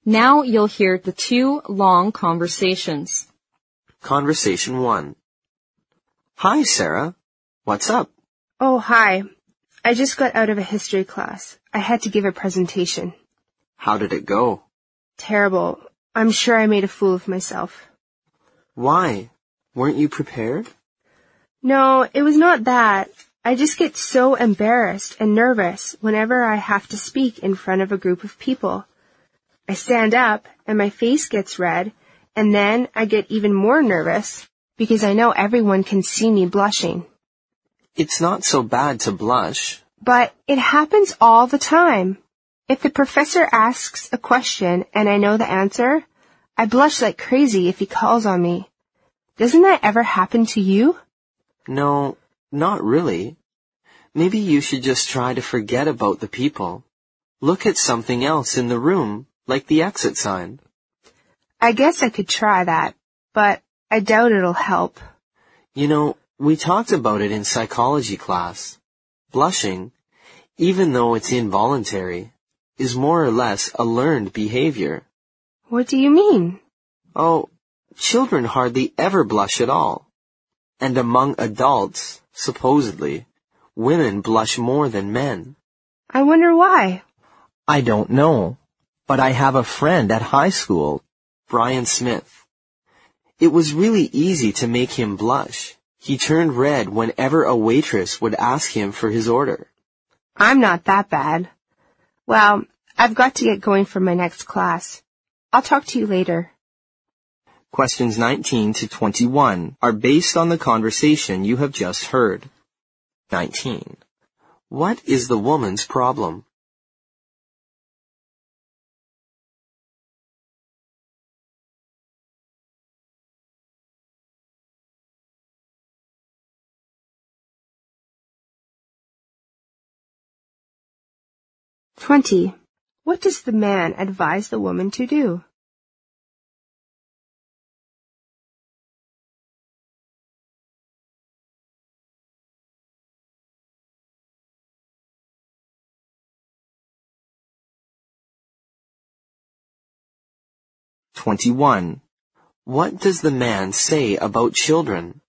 Now you'll hear the two long conversations. Conversation 1. Hi, Sarah. What's up? Oh, hi. I just got out of a history class. I had to give a presentation. How did it go? Terrible. I'm sure I made a fool of myself. Why? Weren't you prepared? No, it was not that. I just get so embarrassed and nervous whenever I have to speak in front of a group of people. I stand up and my face gets red, and then I get even more nervous because I know everyone can see me blushing. It's not so bad to blush. But it happens all the time. If the professor asks a question and I know the answer, I blush like crazy if he calls on me. Doesn't that ever happen to you? No, not really. Maybe you should just try to forget about the people. Look at something else in the room, like the exit sign. I guess I could try that, but I doubt it'll help. You know, we talked about it in psychology class. Blushing, even though it's involuntary, is more or less a learned behavior. What do you mean? Oh, children hardly ever blush at all. And among adults, supposedly, women blush more than men. I wonder why. I don't know, but I have a friend at high school, Brian Smith. It was really easy to make him blush. He turned red whenever a waitress would ask him for his order. I'm not that bad. Well, I've got to get going for my next class. I'll talk to you later. Questions 19 to 21 are based on the conversation you have just heard. 19. What is the woman's problem? "20. What does the man advise the woman to do?" "21. What does the man say about children?"